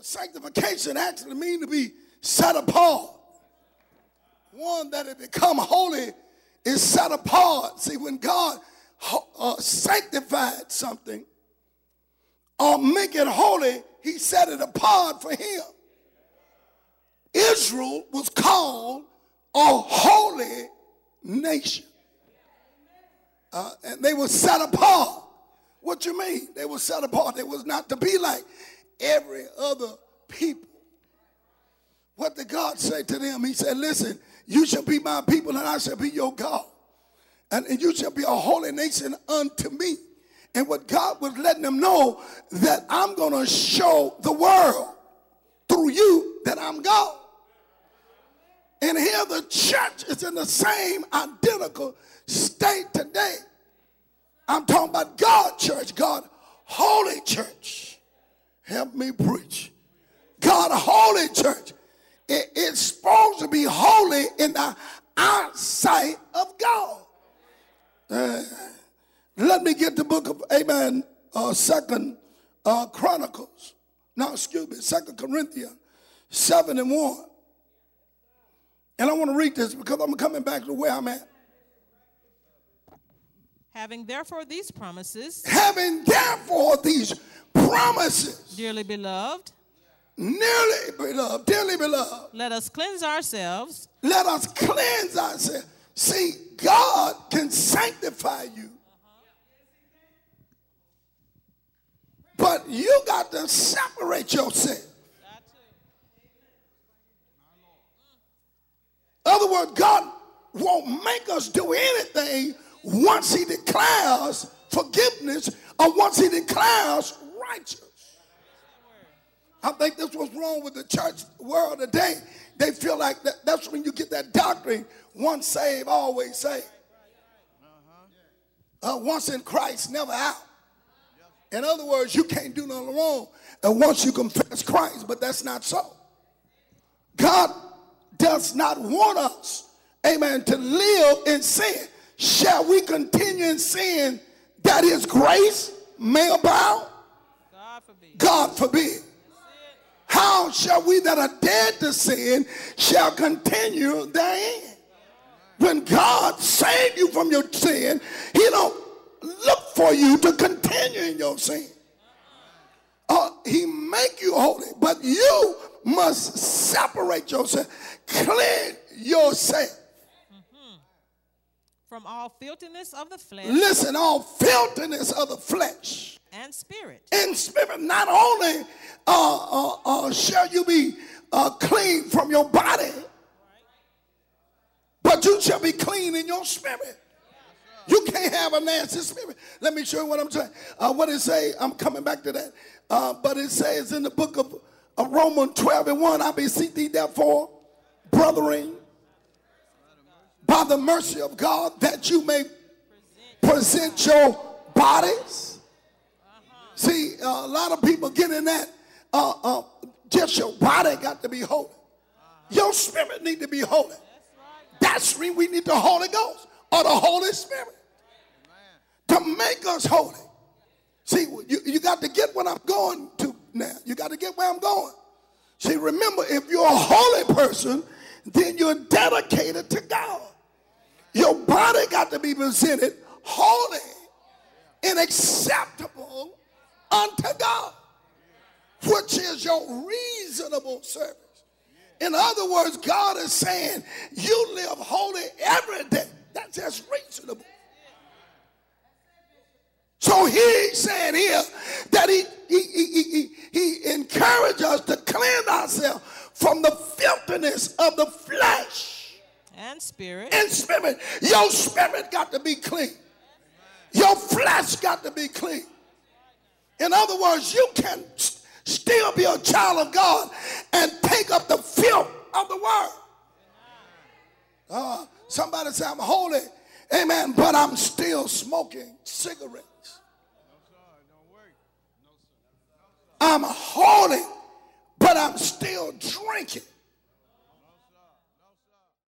sanctification actually means to be set apart. One that it become holy is set apart. See, when God sanctified something or make it holy, he set it apart for him. Israel was called a holy nation. And they were set apart. What you mean? They were set apart. They was not to be like every other people. What did God say to them? He said, listen, you shall be my people and I shall be your God. And you shall be a holy nation unto me. And what God was letting them know, that I'm going to show the world through you that I'm God. And here the church is in the same identical state today. I'm talking about God church, God holy church. Help me preach. God holy church. It's supposed to be holy in the eyesight of God. Let me get the book of, amen, Second Chronicles. No, excuse me, 2 Corinthians 7:1. And I want to read this because I'm coming back to where I'm at. Having therefore these promises, dearly beloved, let us cleanse ourselves. See, God can sanctify you. But you got to separate yourself. In other words, God won't make us do anything once he declares forgiveness or once he declares righteous. I think this was wrong with the church world today. They feel like that's when you get that doctrine, once saved, always saved. Once in Christ, never out. In other words, you can't do nothing wrong and once you confess Christ, but that's not so. God does not want us, amen, to live in sin. Shall we continue in sin that his grace may abound? God forbid. God forbid. How shall we that are dead to sin shall continue therein? When God saved you from your sin, he don't look for you to continue in your sin. He make you holy, but you must separate yourself, cleanse yourself. From all filthiness of the flesh. Listen, all filthiness of the flesh. And spirit. In spirit, not only shall you be clean from your body, but you shall be clean in your spirit. You can't have a nasty spirit. Let me show you what I'm saying. What it say? I'm coming back to that. But it says in the book of Romans 12:1, I beseech thee therefore, brethren, by the mercy of God, that you may present your bodies. See, a lot of people get in that. Just your body got to be holy. Your spirit need to be holy. That's when we need the Holy Ghost or the Holy Spirit to make us holy. See, you got to get what I'm going to now. You got to get where I'm going. See, remember, if you're a holy person, then you're dedicated to God. Your body got to be presented holy and acceptable unto God, which is your reasonable service. In other words, God is saying you live holy every day. That's just reasonable. So he's saying here that he encourages us to cleanse ourselves from the filthiness of the flesh. And spirit. And spirit. Your spirit got to be clean. Your flesh got to be clean. In other words, you can still be a child of God and take up the filth of the world. Somebody say, I'm holy, amen, but I'm still smoking cigarettes. I'm holy, but I'm still drinking.